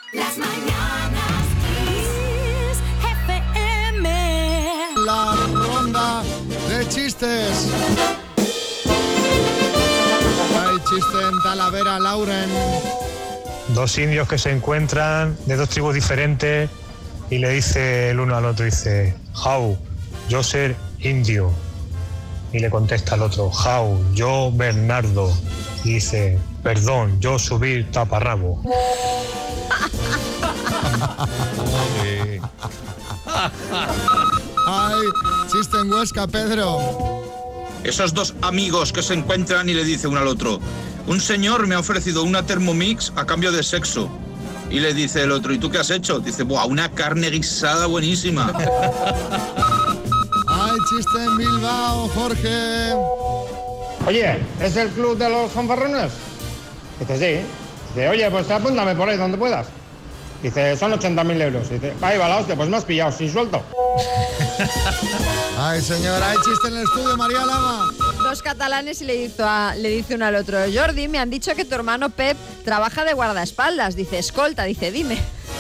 Las mañanas Kiss FM. La ronda de chistes. Hay chiste en Talavera, Lauren. Dos indios que se encuentran de dos tribus diferentes y le dice el uno al otro, dice, how, yo ser indio. Y le contesta al otro, how, yo Bernardo. Y dice, perdón, yo subir taparrabo. Ay, chiste en Huesca, Pedro. Esos dos amigos que se encuentran y le dice uno al otro, un señor me ha ofrecido una Thermomix a cambio de sexo. Y le dice el otro, ¿y tú qué has hecho? Dice, ¡buah, una carne guisada buenísima! Ay, chiste en Bilbao, Jorge. Oye, ¿es el club de los fanfarrones? Dice, sí. Dice, oye, pues apúntame por ahí donde puedas. Dice, son 80.000 euros. Dice, ahí va la hostia, pues me has pillado, sin suelto. Ay, señora, hay chiste en el estudio, María Lama. Dos catalanes y le dice uno al otro, Jordi, me han dicho que tu hermano Pep trabaja de guardaespaldas. Dice, escolta, dice, dime.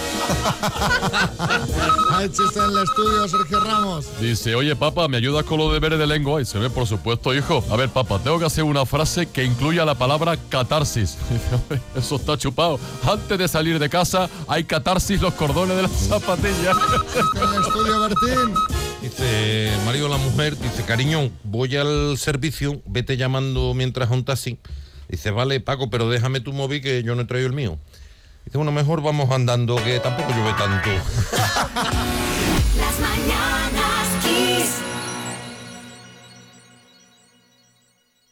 Hay chiste en el estudio, Sergio Ramos. Dice, oye, papá, ¿me ayudas con los deberes de lengua? Y se ve, por supuesto, hijo. A ver, papá, tengo que hacer una frase que incluya la palabra catarsis. Dice, eso está chupado. Antes de salir de casa, hay catarsis los cordones de las zapatillas. Chiste en el estudio, Bertín. Dice, marido la mujer, dice, cariño, voy al servicio, vete llamando mientras a un taxi. Dice, vale, Paco, pero déjame tu móvil que yo no he traído el mío. Dice, bueno, mejor vamos andando, que tampoco llueve tanto. Las mañanas.